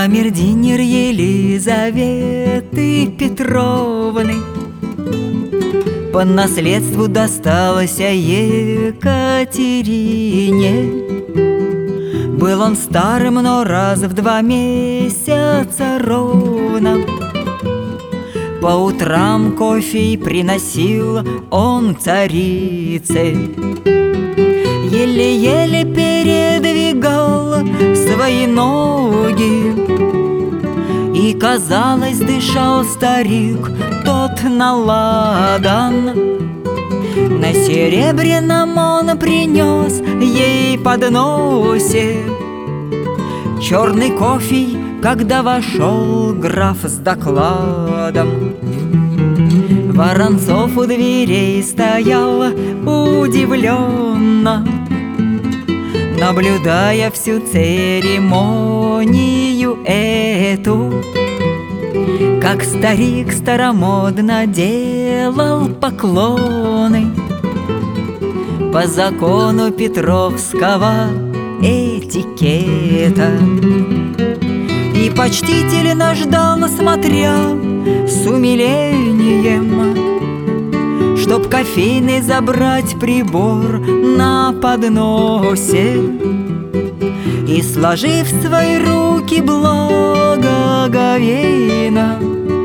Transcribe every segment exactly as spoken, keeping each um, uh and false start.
Камердинер Елизаветы Петровны по наследству досталось Екатерине. Был он старым, но раз в два месяца ровно по утрам кофе приносил он царице. Еле-еле передвигал свои ноги, и, казалось, дышал старик тот наладан. На серебряном он принес ей подносе черный кофе, когда вошел граф с докладом. Воронцов у дверей стоял удивленно, наблюдая всю церемонию эту. Как старик старомодно делал поклоны по закону петровского этикета, и почтительно ждал, смотря с умилением, чтоб кофейный забрать прибор на подносе, и, сложив свои руки благоговейно,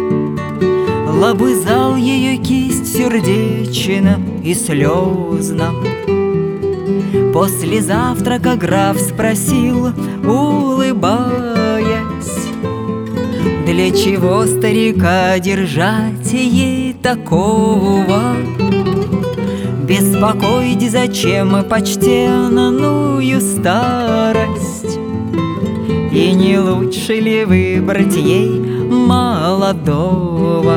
лобызал ее кисть сердечно и слезно. После завтрака граф спросил, улыбаясь: для чего старика держать ей такого? Беспокоить зачем почтенную старость? И не лучше ли выбрать ей молодого?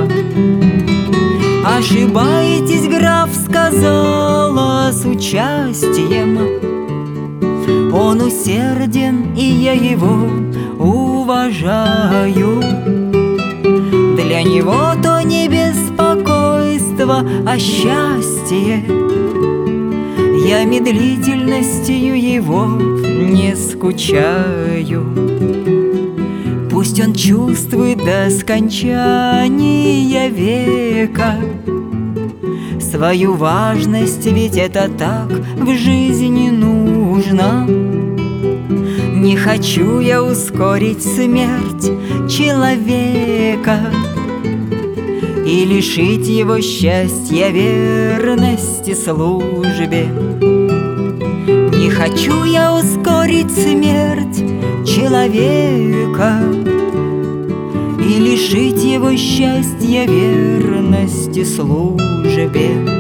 Ошибаетесь, граф, сказала с участием. Он усерден, и я его уважаю. Для него то не беспокойство, а счастье. Я медлительностью его не скучаю. Пусть он чувствует до скончания века свою важность, ведь это так в жизни нужно. Не хочу я ускорить смерть человека и лишить его счастья, верности службе. Не хочу я ускорить смерть человека и лишить его счастья, верности службе.